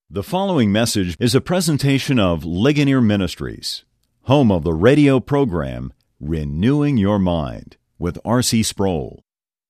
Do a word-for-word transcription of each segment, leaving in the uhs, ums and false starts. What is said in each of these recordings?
The following message is a presentation of Ligonier Ministries, home of the radio program Renewing Your Mind with R C Sproul.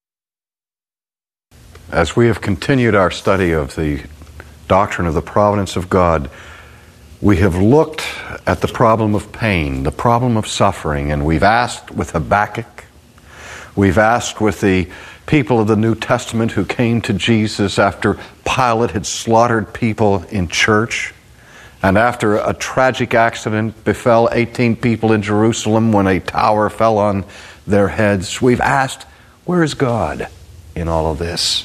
As we have continued our study of the doctrine of the providence of God, we have looked at the problem of pain, the problem of suffering, and we've asked with Habakkuk, we've asked with the people of the New Testament who came to Jesus after Pilate had slaughtered people in church, and after a tragic accident befell eighteen people in Jerusalem when a tower fell on their heads. We've asked, where is God in all of this?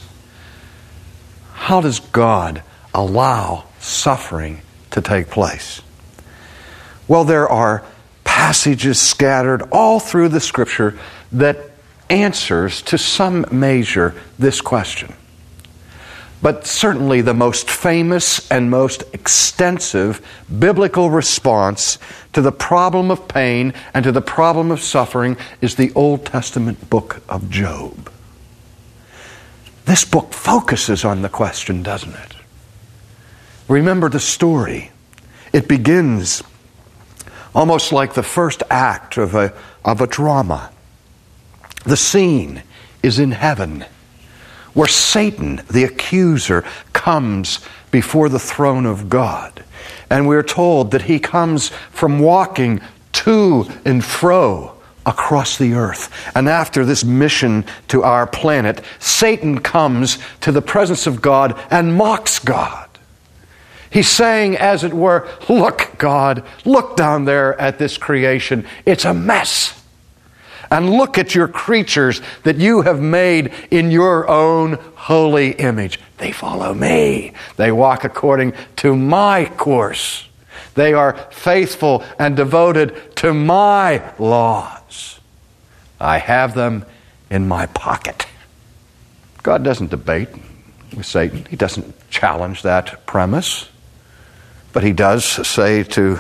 How does God allow suffering to take place? Well, there are passages scattered all through the Scripture that answers to some measure this question. But certainly the most famous and most extensive biblical response to the problem of pain and to the problem of suffering is the Old Testament book of Job. This book focuses on the question, doesn't it? Remember the story. It begins almost like the first act of a, of a drama. The scene is in heaven, where Satan, the accuser, comes before the throne of God. And we're told that he comes from walking to and fro across the earth. And after this mission to our planet, Satan comes to the presence of God and mocks God. He's saying, as it were, look, God, look down there at this creation. It's a mess. And look at your creatures that you have made in your own holy image. They follow me. They walk according to my course. They are faithful and devoted to my laws. I have them in my pocket. God doesn't debate with Satan. He doesn't challenge that premise. But he does say to,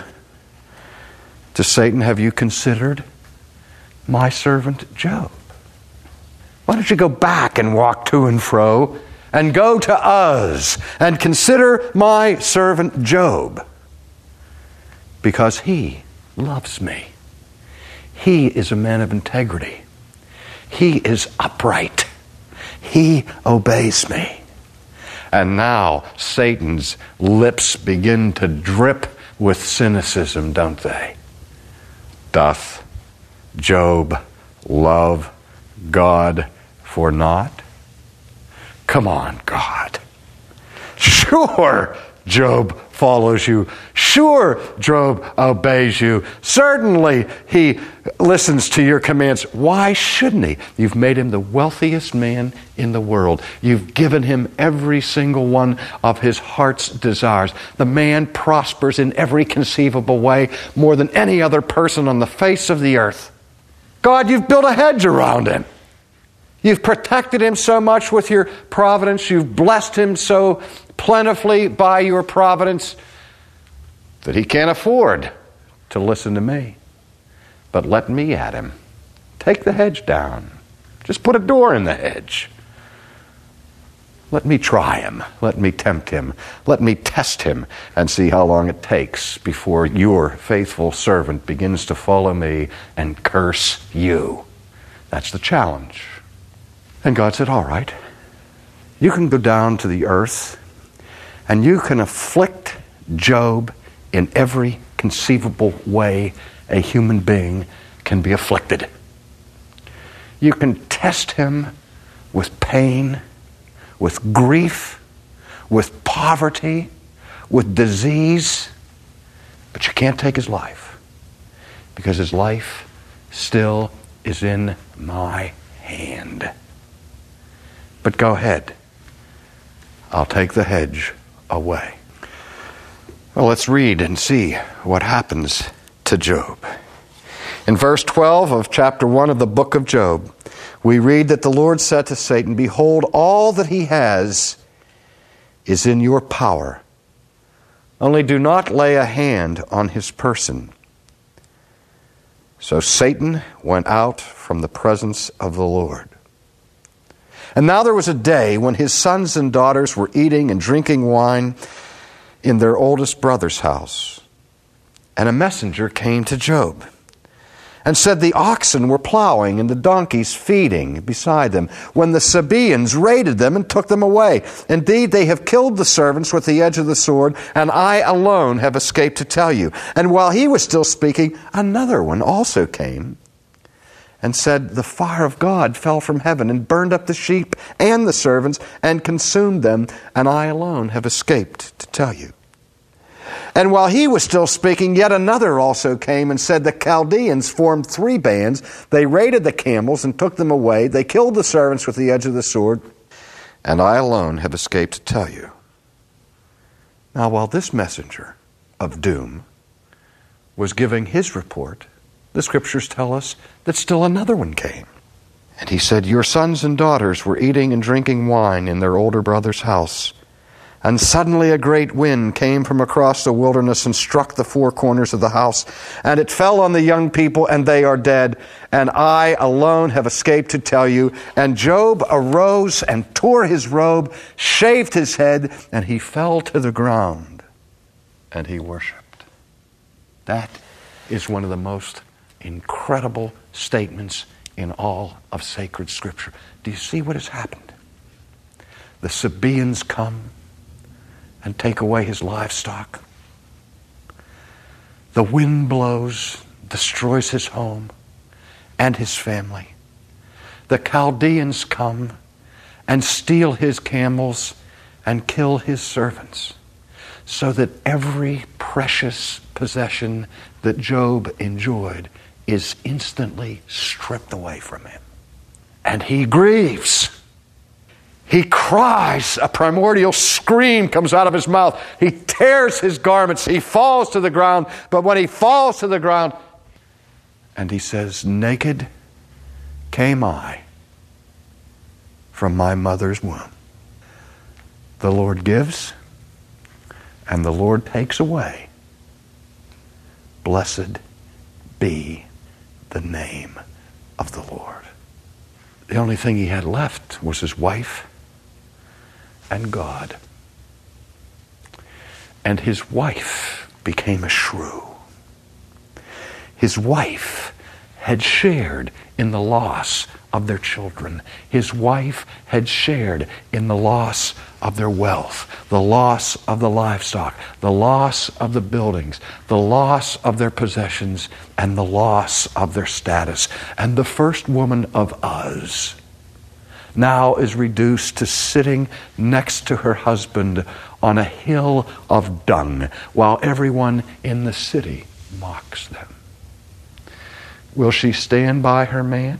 to Satan, have you considered my servant Job? Why don't you go back and walk to and fro and go to Uz and consider my servant Job? Because he loves me. He is a man of integrity. He is upright. He obeys me. And now Satan's lips begin to drip with cynicism, don't they? Doth Job love God for naught? Come on, God. Sure, Job follows you. Sure, Job obeys you. Certainly, he listens to your commands. Why shouldn't he? You've made him the wealthiest man in the world. You've given him every single one of his heart's desires. The man prospers in every conceivable way more than any other person on the face of the earth. God, you've built a hedge around him. You've protected him so much with your providence. You've blessed him so plentifully by your providence that he can't afford to listen to me. But let me at him. Take the hedge down. Just put a door in the hedge. Let me try him. Let me tempt him. Let me test him and see how long it takes before your faithful servant begins to follow me and curse you. That's the challenge. And God said, all right, you can go down to the earth and you can afflict Job in every conceivable way a human being can be afflicted. You can test him with pain, with grief, with poverty, with disease, but you can't take his life because his life still is in my hand. But go ahead. I'll take the hedge away. Well, let's read and see what happens to Job. In verse twelve of chapter one of the book of Job, we read that the Lord said to Satan, behold, all that he has is in your power. Only do not lay a hand on his person. So Satan went out from the presence of the Lord. And now there was a day when his sons and daughters were eating and drinking wine in their oldest brother's house. And a messenger came to Job and said, the oxen were plowing and the donkeys feeding beside them, when the Sabaeans raided them and took them away. Indeed, they have killed the servants with the edge of the sword, and I alone have escaped to tell you. And while he was still speaking, another one also came and said, the fire of God fell from heaven and burned up the sheep and the servants and consumed them, and I alone have escaped to tell you. And while he was still speaking, yet another also came and said, the Chaldeans formed three bands. They raided the camels and took them away. They killed the servants with the edge of the sword, and I alone have escaped to tell you. Now, while this messenger of doom was giving his report, the scriptures tell us that still another one came. And he said, your sons and daughters were eating and drinking wine in their older brother's house. And suddenly a great wind came from across the wilderness and struck the four corners of the house. And it fell on the young people, and they are dead. And I alone have escaped to tell you. And Job arose and tore his robe, shaved his head, and he fell to the ground. And he worshipped. That is one of the most incredible statements in all of sacred Scripture. Do you see what has happened? The Sabaeans come and take away his livestock. The wind blows, destroys his home and his family. The Chaldeans come and steal his camels and kill his servants, so that every precious possession that Job enjoyed is instantly stripped away from him. And he grieves. He cries. A primordial scream comes out of his mouth. He tears his garments. He falls to the ground. But when he falls to the ground, and he says, naked came I from my mother's womb. The Lord gives, and the Lord takes away. Blessed be the name of the Lord. The only thing he had left was his wife and God. And his wife became a shrew. His wife had shared in the loss of their children. His wife had shared in the loss of their wealth, the loss of the livestock, the loss of the buildings, the loss of their possessions, and the loss of their status. And the first woman of Uz now is reduced to sitting next to her husband on a hill of dung, while everyone in the city mocks them. Will she stand by her man?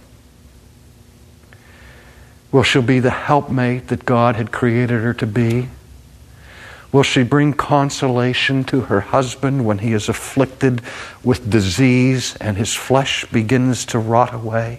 Will she be the helpmate that God had created her to be? Will she bring consolation to her husband when he is afflicted with disease and his flesh begins to rot away?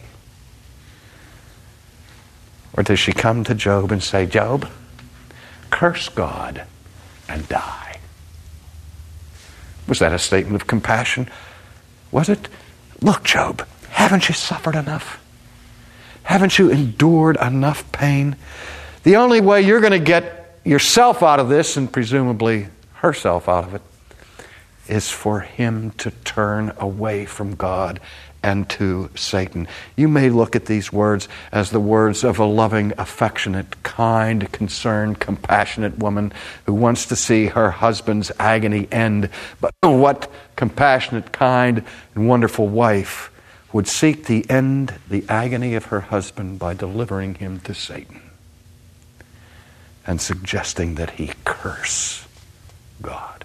Or does she come to Job and say, Job, curse God and die? Was that a statement of compassion? Was it? Look, Job, haven't you suffered enough? Haven't you endured enough pain? The only way you're going to get yourself out of this, and presumably herself out of it, is for him to turn away from God and to Satan. You may look at these words as the words of a loving, affectionate, kind, concerned, compassionate woman who wants to see her husband's agony end. But what compassionate, kind, and wonderful wife would seek to end the agony of her husband by delivering him to Satan and suggesting that he curse God.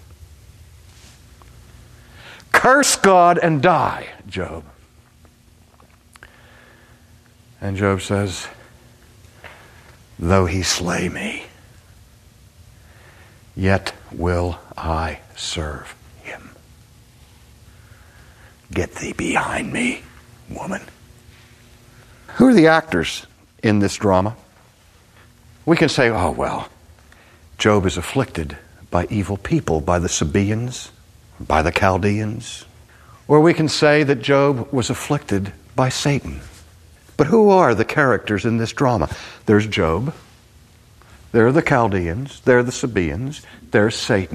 Curse God and die, Job. And Job says, though he slay me, yet will I serve him. Get thee behind me, woman. Who are the actors in this drama? We can say, oh, well, Job is afflicted by evil people, by the Sabaeans, by the Chaldeans. Or we can say that Job was afflicted by Satan. But who are the characters in this drama? There's Job, there are the Chaldeans, there are the Sabaeans, there's Satan,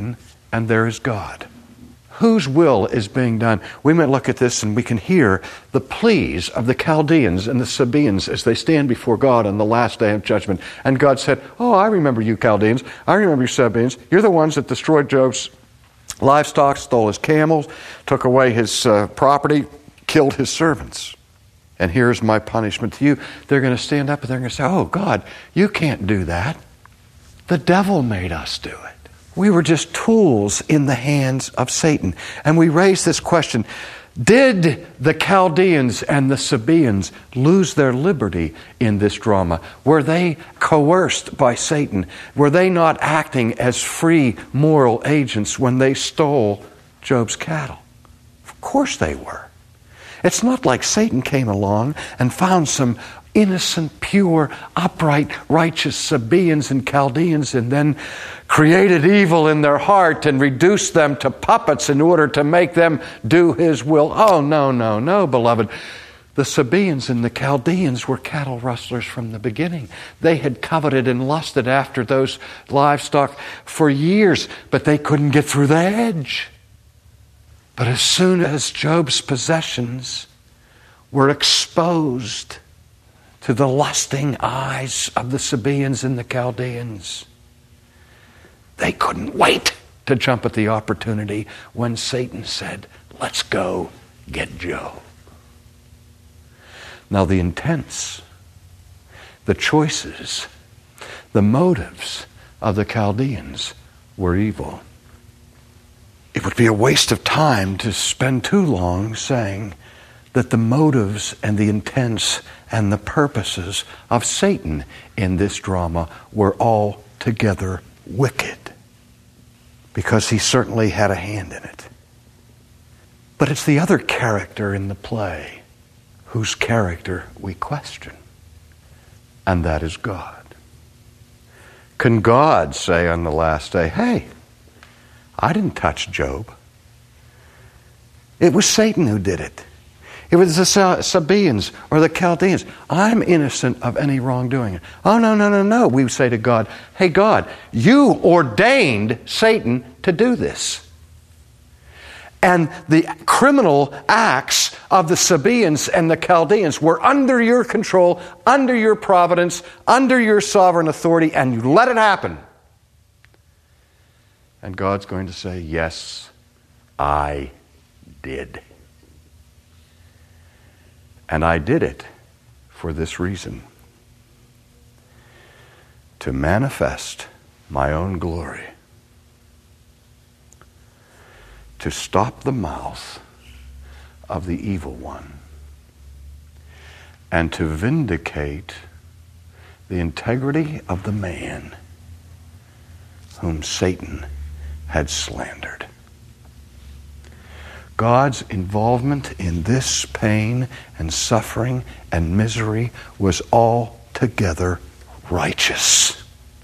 and there is God. Whose will is being done? We might look at this and we can hear the pleas of the Chaldeans and the Sabaeans as they stand before God on the last day of judgment. And God said, oh, I remember you Chaldeans. I remember you Sabaeans. You're the ones that destroyed Job's livestock, stole his camels, took away his uh, property, killed his servants. And here's my punishment to you. They're going to stand up and they're going to say, oh, God, you can't do that. The devil made us do it. We were just tools in the hands of Satan. And we raise this question, did the Chaldeans and the Sabaeans lose their liberty in this drama? Were they coerced by Satan? Were they not acting as free moral agents when they stole Job's cattle? Of course they were. It's not like Satan came along and found some innocent, pure, upright, righteous Sabaeans and Chaldeans and then created evil in their heart and reduced them to puppets in order to make them do his will. Oh, no, no, no, beloved. The Sabaeans and the Chaldeans were cattle rustlers from the beginning. They had coveted and lusted after those livestock for years, but they couldn't get through the hedge. But as soon as Job's possessions were exposed to the lusting eyes of the Sabaeans and the Chaldeans, they couldn't wait to jump at the opportunity when Satan said, let's go get Job. Now the intents, the choices, the motives of the Chaldeans were evil. It would be a waste of time to spend too long saying that the motives and the intents and the purposes of Satan in this drama were altogether wicked, because he certainly had a hand in it. But it's the other character in the play whose character we question, and that is God. Can God say on the last day, hey, I didn't touch Job. It was Satan who did it. It was the Sabaeans or the Chaldeans. I'm innocent of any wrongdoing. Oh, no, no, no, no. We say to God, hey, God, you ordained Satan to do this. And the criminal acts of the Sabaeans and the Chaldeans were under your control, under your providence, under your sovereign authority, and you let it happen. And God's going to say, yes, I did. And I did it for this reason: to manifest my own glory, to stop the mouth of the evil one, and to vindicate the integrity of the man whom Satan had slandered. God's involvement in this pain and suffering and misery was altogether righteous.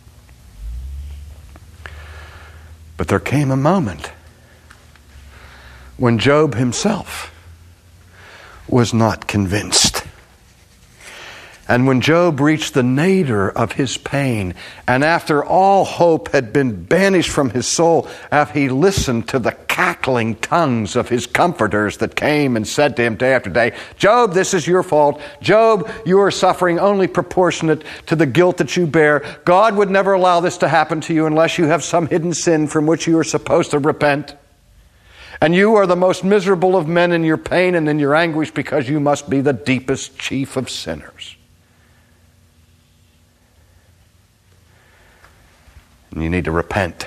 But there came a moment when Job himself was not convinced. And when Job reached the nadir of his pain, and after all hope had been banished from his soul, after he listened to the cackling tongues of his comforters that came and said to him day after day, Job, this is your fault. Job, you are suffering only proportionate to the guilt that you bear. God would never allow this to happen to you unless you have some hidden sin from which you are supposed to repent. And you are the most miserable of men in your pain and in your anguish, because you must be the deepest chief of sinners. And you need to repent.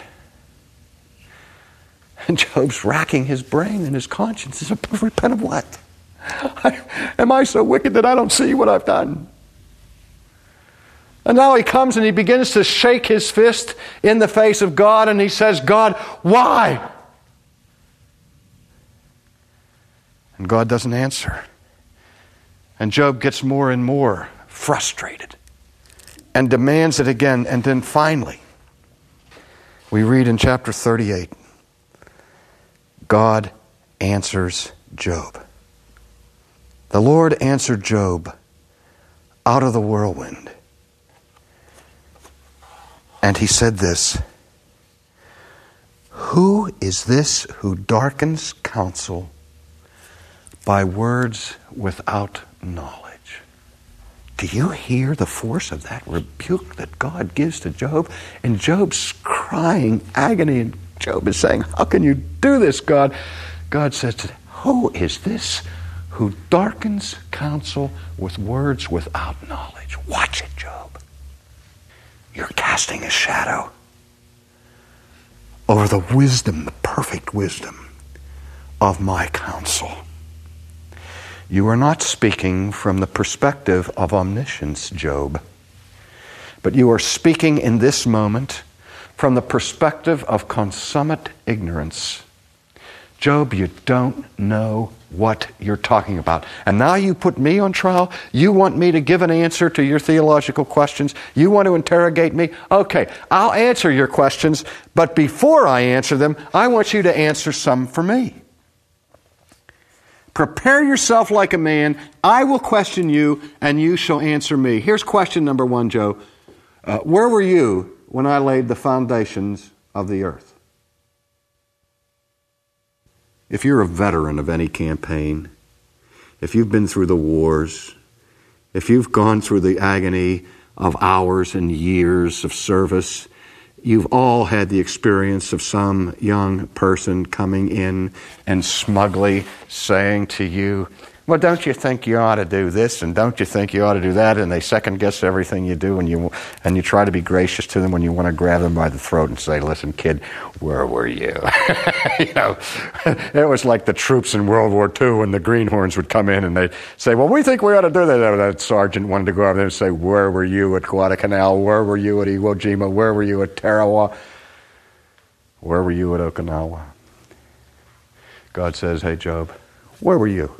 And Job's racking his brain and his conscience. He says, repent of what? I, am I so wicked that I don't see what I've done? And now he comes and he begins to shake his fist in the face of God, and he says, God, why? And God doesn't answer. And Job gets more and more frustrated and demands it again. And then finally, we read in chapter thirty-eight, God answers Job. The Lord answered Job out of the whirlwind. And he said this, Who is this who darkens counsel by words without knowledge? Do you hear the force of that rebuke that God gives to Job? And Job's crying agony, and Job is saying, how can you do this, God? God says, who is this who darkens counsel with words without knowledge? Watch it, Job. You're casting a shadow over the wisdom, the perfect wisdom of my counsel. You are not speaking from the perspective of omniscience, Job, but you are speaking in this moment from the perspective of consummate ignorance. Job, you don't know what you're talking about. And now you put me on trial? You want me to give an answer to your theological questions? You want to interrogate me? Okay, I'll answer your questions, but before I answer them, I want you to answer some for me. Prepare yourself like a man. I will question you, and you shall answer me. Here's question number one, Joe. Uh, where were you when I laid the foundations of the earth? If you're a veteran of any campaign, if you've been through the wars, if you've gone through the agony of hours and years of service, you've all had the experience of some young person coming in and smugly saying to you, well, don't you think you ought to do this, and don't you think you ought to do that? And they second guess everything you do, and you and you try to be gracious to them when you want to grab them by the throat and say, listen, kid, where were you? You know, it was like the troops in World War Two when the greenhorns would come in and they'd say, well, we think we ought to do that. That sergeant wanted to go over there and say, where were you at Guadalcanal? Where were you at Iwo Jima? Where were you at Tarawa? Where were you at Okinawa? God says, hey, Job, where were you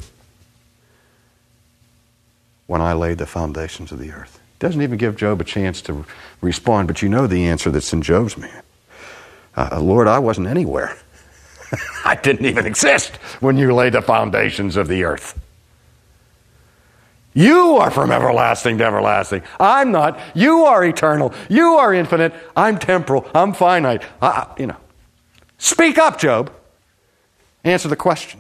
when I laid the foundations of the earth? Doesn't even give Job a chance to respond, but you know the answer that's in Job's man. Uh, Lord, I wasn't anywhere. I didn't even exist when you laid the foundations of the earth. You are from everlasting to everlasting. I'm not. You are eternal. You are infinite. I'm temporal. I'm finite. I, you know. Speak up, Job. Answer the question.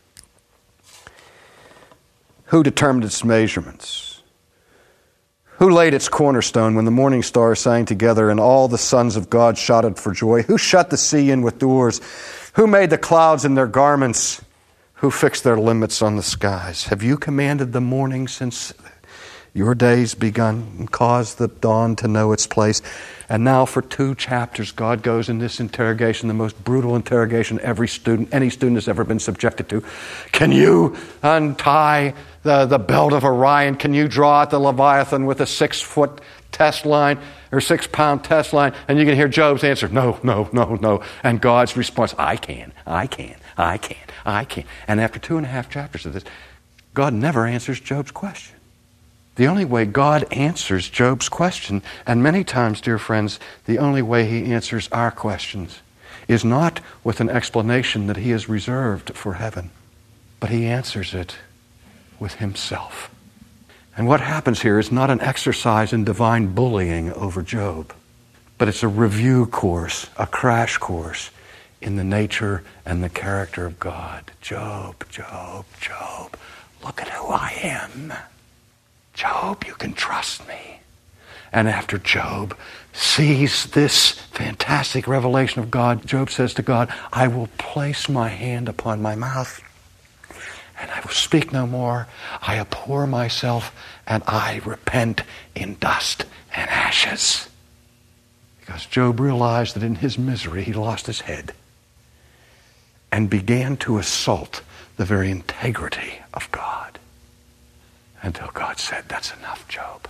Who determined its measurements? Who laid its cornerstone when the morning stars sang together and all the sons of God shouted for joy? Who shut the sea in with doors? Who made the clouds in their garments? Who fixed their limits on the skies? Have you commanded the morning since your days begun and caused the dawn to know its place? And now for two chapters, God goes in this interrogation, the most brutal interrogation every student, any student has ever been subjected to. Can you untie the, the belt of Orion? Can you draw out the Leviathan with a six-foot test line or six-pound test line? And you can hear Job's answer, no, no, no, no. And God's response, I can, I can, I can, I can. And after two and a half chapters of this, God never answers Job's question. The only way God answers Job's question, and many times, dear friends, the only way he answers our questions is not with an explanation that he has reserved for heaven, but he answers it with himself. And what happens here is not an exercise in divine bullying over Job, but it's a review course, a crash course in the nature and the character of God. Job, Job, Job, look at who I am. Job, you can trust me. And after Job sees this fantastic revelation of God, Job says to God, I will place my hand upon my mouth and I will speak no more. I abhor myself and I repent in dust and ashes. Because Job realized that in his misery he lost his head and began to assault the very integrity of God. Until God said, that's enough, Job.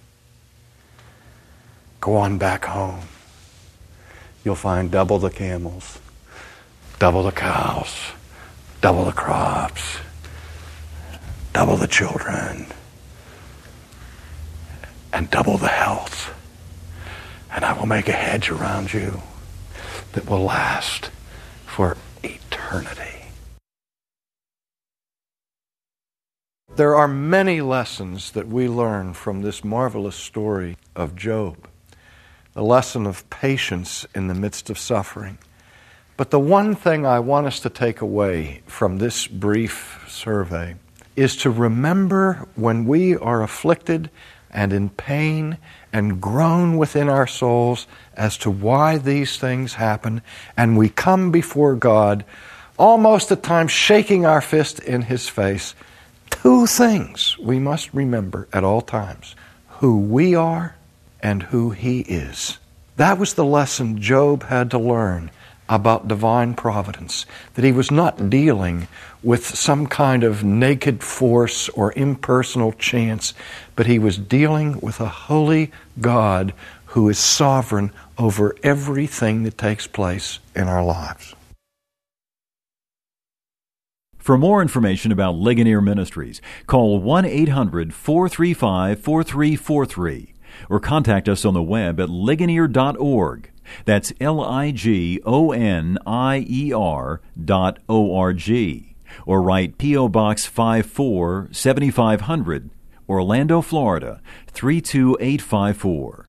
Go on back home. You'll find double the camels, double the cows, double the crops, double the children, and double the health. And I will make a hedge around you that will last for eternity. There are many lessons that we learn from this marvelous story of Job. The lesson of patience in the midst of suffering. But the one thing I want us to take away from this brief survey is to remember when we are afflicted and in pain and groan within our souls as to why these things happen, and we come before God almost at times shaking our fist in His face, two things we must remember at all times: who we are and who He is. That was the lesson Job had to learn about divine providence, that he was not dealing with some kind of naked force or impersonal chance, but he was dealing with a holy God who is sovereign over everything that takes place in our lives. For more information about Ligonier Ministries, call one eight hundred, four three five, four three four three or contact us on the web at ligonier dot org. That's L I G O N I E R dot O R G. Or write P O. Box five four, seventy-five hundred, Orlando, Florida, three two eight five four.